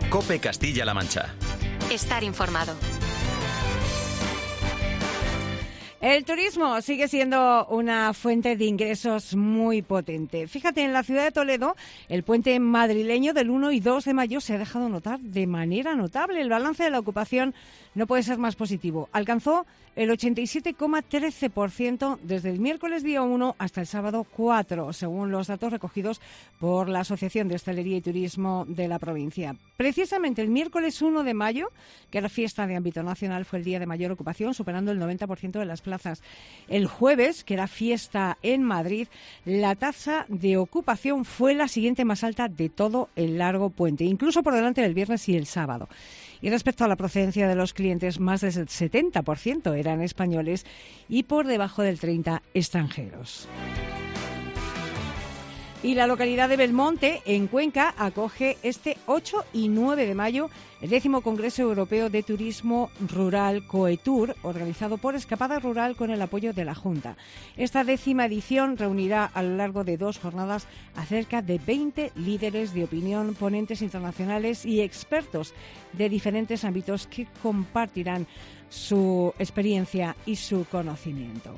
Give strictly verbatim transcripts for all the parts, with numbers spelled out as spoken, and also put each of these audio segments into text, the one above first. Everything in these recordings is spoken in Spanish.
COPE Castilla-La Mancha. Estar informado. El turismo sigue siendo una fuente de ingresos muy potente. Fíjate, en la ciudad de Toledo, el puente madrileño del uno y dos de mayo se ha dejado notar de manera notable. El balance de la ocupación no puede ser más positivo. Alcanzó el ochenta y siete coma trece por ciento desde el miércoles día uno hasta el sábado cuatro, según los datos recogidos por la Asociación de Hostelería y Turismo de la provincia. Precisamente el miércoles uno de mayo, que era fiesta de ámbito nacional, fue el día de mayor ocupación, superando el noventa por ciento de las plazas. El jueves, que era fiesta en Madrid, la tasa de ocupación fue la siguiente más alta de todo el largo puente, incluso por delante del viernes y el sábado. Y respecto a la procedencia de los clientes, más del setenta por ciento eran españoles y por debajo del treinta por ciento extranjeros. Y la localidad de Belmonte, en Cuenca, acoge este ocho y nueve de mayo el décimo Congreso Europeo de Turismo Rural COETUR, organizado por Escapada Rural con el apoyo de la Junta. Esta décima edición reunirá a lo largo de dos jornadas a cerca de veinte líderes de opinión, ponentes internacionales y expertos de diferentes ámbitos que compartirán su experiencia y su conocimiento.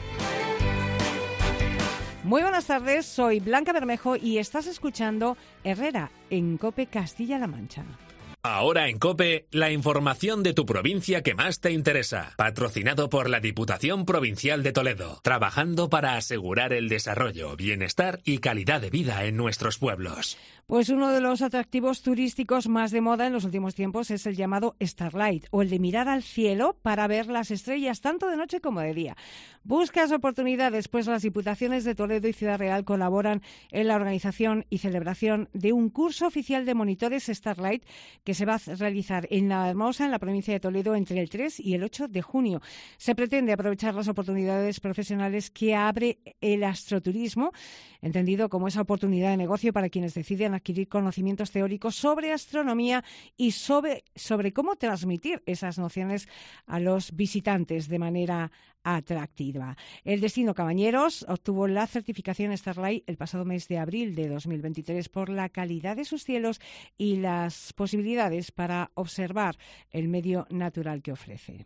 Muy buenas tardes, soy Blanca Bermejo y estás escuchando Herrera en COPE Castilla-La Mancha. Ahora en COPE, la información de tu provincia que más te interesa. Patrocinado por la Diputación Provincial de Toledo. Trabajando para asegurar el desarrollo, bienestar y calidad de vida en nuestros pueblos. Pues uno de los atractivos turísticos más de moda en los últimos tiempos es el llamado Starlight, o el de mirar al cielo para ver las estrellas tanto de noche como de día. ¿Buscas oportunidades? Pues las Diputaciones de Toledo y Ciudad Real colaboran en la organización y celebración de un curso oficial de monitores Starlight que se va a realizar en La Hermosa, en la provincia de Toledo, entre el tres y el ocho de junio. Se pretende aprovechar las oportunidades profesionales que abre el astroturismo, entendido como esa oportunidad de negocio para quienes deciden adquirir conocimientos teóricos sobre astronomía y sobre, sobre cómo transmitir esas nociones a los visitantes de manera atractiva. El destino Cabañeros obtuvo la certificación Starlight el pasado mes de abril de dos mil veintitrés por la calidad de sus cielos y las posibilidades para observar el medio natural que ofrece.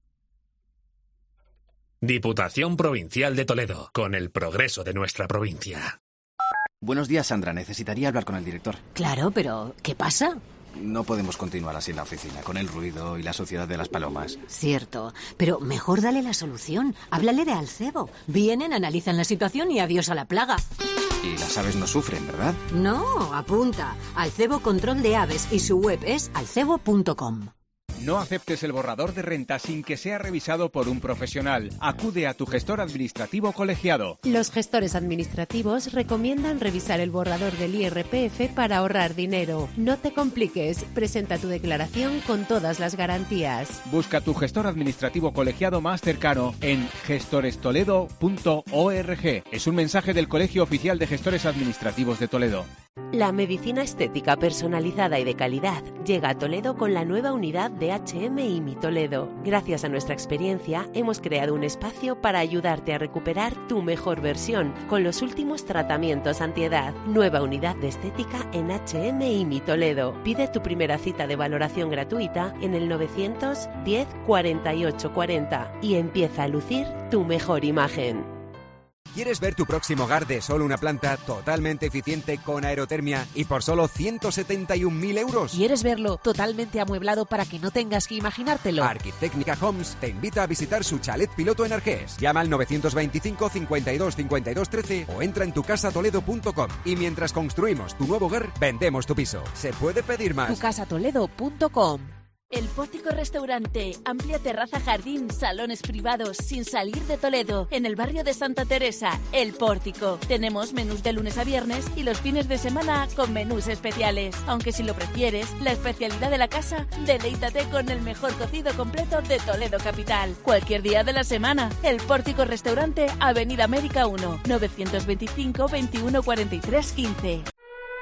Diputación Provincial de Toledo, con el progreso de nuestra provincia. Buenos días, Sandra. Necesitaría hablar con el director. Claro, pero ¿qué pasa? No podemos continuar así en la oficina, con el ruido y la suciedad de las palomas. Cierto, pero mejor dale la solución. Háblale de Alcebo. Vienen, analizan la situación y adiós a la plaga. Y las aves no sufren, ¿verdad? No, apunta. Alcebo Control de Aves y su web es alcebo punto com. No aceptes el borrador de renta sin que sea revisado por un profesional. Acude a tu gestor administrativo colegiado. Los gestores administrativos recomiendan revisar el borrador del I R P F para ahorrar dinero. No te compliques. Presenta tu declaración con todas las garantías. Busca tu gestor administrativo colegiado más cercano en gestores toledo punto org. Es un mensaje del Colegio Oficial de Gestores Administrativos de Toledo. La medicina estética personalizada y de calidad llega a Toledo con la nueva unidad de H M I M I Toledo. Gracias a nuestra experiencia, hemos creado un espacio para ayudarte a recuperar tu mejor versión con los últimos tratamientos antiedad. Nueva unidad de estética en H M I M I Toledo. Pide tu primera cita de valoración gratuita en el novecientos diez cuarenta y ocho cuarenta y empieza a lucir tu mejor imagen. ¿Quieres ver tu próximo hogar de solo una planta totalmente eficiente con aerotermia y por solo ciento setenta y un mil euros? ¿Quieres verlo totalmente amueblado para que no tengas que imaginártelo? Arquitecnica Homes te invita a visitar su chalet piloto en Argés. Llama al novecientos veinticinco cincuenta y dos cincuenta y dos trece o entra en tu casa toledo punto com. Y mientras construimos tu nuevo hogar, vendemos tu piso. ¿Se puede pedir más? tu casa toledo punto com. El Pórtico Restaurante, amplia terraza, jardín, salones privados, sin salir de Toledo, en el barrio de Santa Teresa, El Pórtico. Tenemos menús de lunes a viernes y los fines de semana con menús especiales. Aunque si lo prefieres, la especialidad de la casa, deleítate con el mejor cocido completo de Toledo capital. Cualquier día de la semana, El Pórtico Restaurante, Avenida América uno, novecientos veinticinco veintiuno cuarenta y tres quince.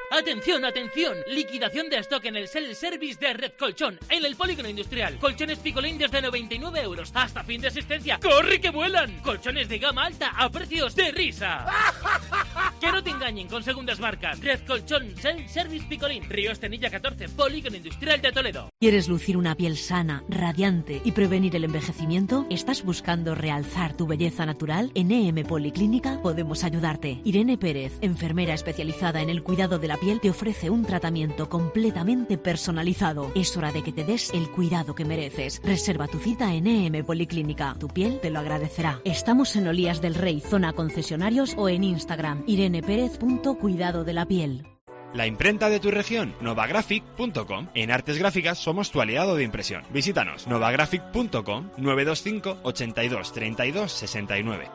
Atención, atención, liquidación de stock en el self-service de Red Colchón, en el Polígono Industrial. Colchones Picolín desde noventa y nueve euros hasta fin de asistencia. ¡Corre que vuelan! Colchones de gama alta a precios de risa. Que no te engañen con segundas marcas. Red Colchón self-service Picolín, Río Estenilla catorce, Polígono Industrial de Toledo. ¿Quieres lucir una piel sana, radiante y prevenir el envejecimiento? ¿Estás buscando realzar tu belleza natural? En E M Policlínica podemos ayudarte. Irene Pérez, enfermera especializada en el cuidado de la piel, te ofrece un tratamiento completamente personalizado. Es hora de que te des el cuidado que mereces. Reserva tu cita en E M Policlínica. Tu piel te lo agradecerá. Estamos en Olías del Rey, zona concesionarios, o en Instagram, ireneperez.cuidado de la piel. La imprenta de tu región, novagraphic punto com. En Artes Gráficas somos tu aliado de impresión. Visítanos, novagraphic punto com, nueve dos cinco, ochenta y dos, treinta y dos, sesenta y nueve.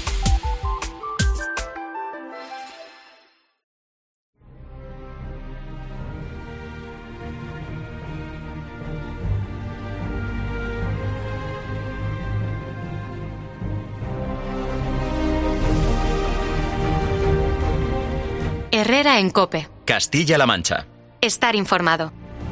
Herrera en COPE. Castilla-La Mancha. Estar informado.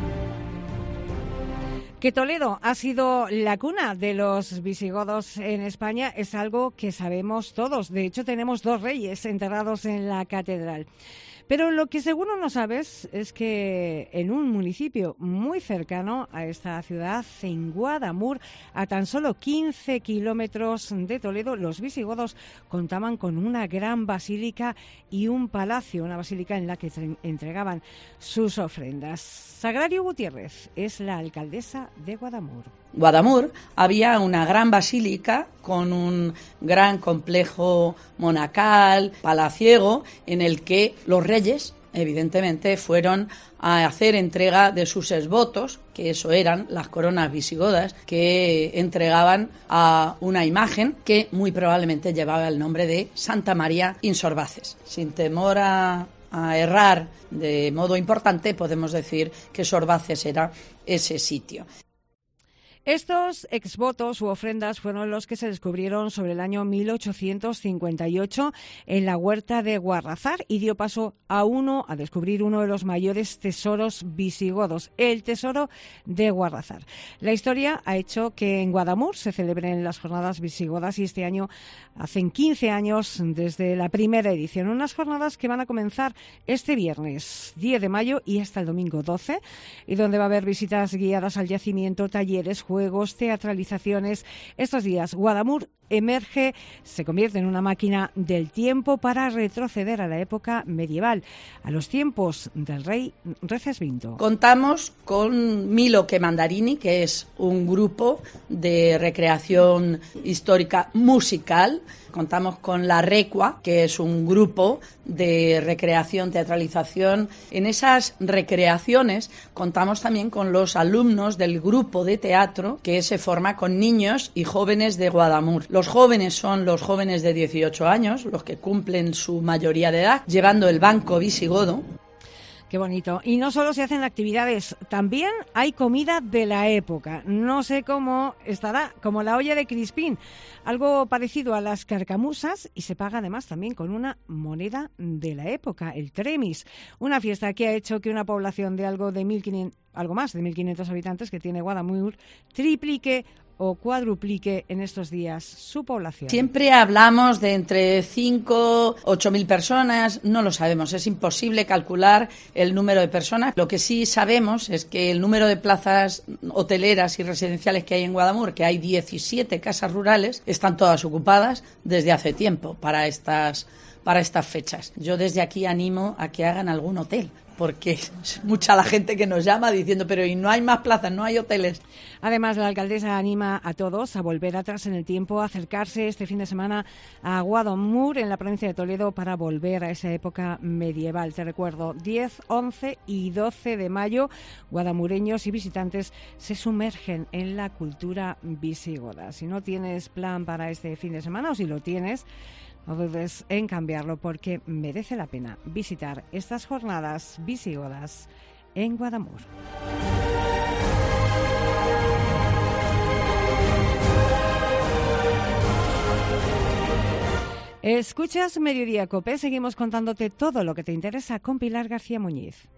Que Toledo ha sido la cuna de los visigodos en España es algo que sabemos todos. De hecho, tenemos dos reyes enterrados en la catedral. Pero lo que seguro no sabes es que en un municipio muy cercano a esta ciudad, en Guadamur, a tan solo quince kilómetros de Toledo, los visigodos contaban con una gran basílica y un palacio, una basílica en la que entregaban sus ofrendas. Sagrario Gutiérrez es la alcaldesa de Guadamur. Guadamur había una gran basílica con un gran complejo monacal, palaciego, en el que los reyes, evidentemente, fueron a hacer entrega de sus exvotos, que eso eran las coronas visigodas, que entregaban a una imagen que muy probablemente llevaba el nombre de Santa María Insorbaces. Sin temor a, a errar de modo importante, podemos decir que Sorbaces era ese sitio. Estos exvotos u ofrendas fueron los que se descubrieron sobre el año mil ochocientos cincuenta y ocho en la huerta de Guarrazar y dio paso a uno a descubrir uno de los mayores tesoros visigodos, el tesoro de Guarrazar. La historia ha hecho que en Guadamur se celebren las jornadas visigodas y este año hacen quince años desde la primera edición, unas jornadas que van a comenzar este viernes diez de mayo y hasta el domingo doce, y donde va a haber visitas guiadas al yacimiento, talleres, juegos, teatralizaciones. Estos días Guadamur emerge, se convierte en una máquina del tiempo para retroceder a la época medieval, a los tiempos del rey Recesvinto. Contamos con Milo que Mandarini, que es un grupo de recreación histórica musical. Contamos con La Recua, que es un grupo de recreación, teatralización. En esas recreaciones contamos también con los alumnos del grupo de teatro que se forma con niños y jóvenes de Guadamur. Los jóvenes son los jóvenes de dieciocho años, los que cumplen su mayoría de edad, llevando el banco visigodo. Qué bonito. Y no solo se hacen actividades, también hay comida de la época. No sé cómo estará, como la olla de Crispín, algo parecido a las carcamusas, y se paga además también con una moneda de la época, el tremis. Una fiesta que ha hecho que una población de algo de mil quinientos, algo más de mil quinientos habitantes que tiene Guadamur triplique o cuadruplique en estos días su población. Siempre hablamos de entre cinco, ocho mil personas, no lo sabemos, es imposible calcular el número de personas. Lo que sí sabemos es que el número de plazas hoteleras y residenciales que hay en Guadamur, que hay diecisiete casas rurales, están todas ocupadas desde hace tiempo para estas, para estas fechas. Yo desde aquí animo a que hagan algún hotel, porque es mucha la gente que nos llama diciendo, pero ¿y no hay más plazas, no hay hoteles? Además, la alcaldesa anima a todos a volver atrás en el tiempo, a acercarse este fin de semana a Guadamur, en la provincia de Toledo, para volver a esa época medieval. Te recuerdo, diez, once y doce de mayo, guadamureños y visitantes se sumergen en la cultura visigoda. Si no tienes plan para este fin de semana, o si lo tienes, no dudes en cambiarlo, porque merece la pena visitar estas jornadas visigodas en Guadamur. Escuchas Mediodía Cope, seguimos contándote todo lo que te interesa con Pilar García Muñiz.